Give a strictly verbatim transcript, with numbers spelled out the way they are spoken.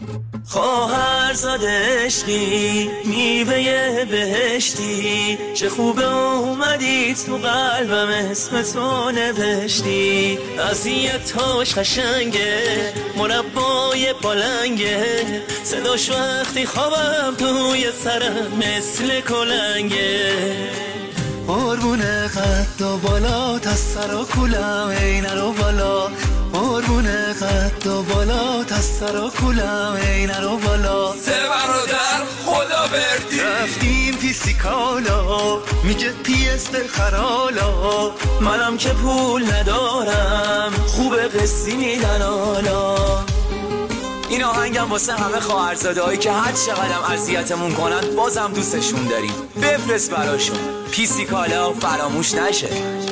خواهرزاد عشقی میوه بهشتی، چه خوبه اومدی تو قلبم اسم تو نوشتی. اذیتاش قشنگه مربای پالنگه، صداش وقتی خوابم توی سرم مثل کلنگه. قربونه قد و بالات از سر و کولم ای نرو بالا، قربونه قد و بالات از سر و کولم ای نرو بالا. سه برادر خدا بردی رفتیم پیسیکالا، میگه پی اس خرالا، منم که پول ندارم خوب قصی میدن حالا. این آهنگم واسه همه خواهرزاده هایی که هر چقدرم اذیتمون کنن بازم دوستشون داریم. بفرست براشون پیسیکالا فراموش نشه.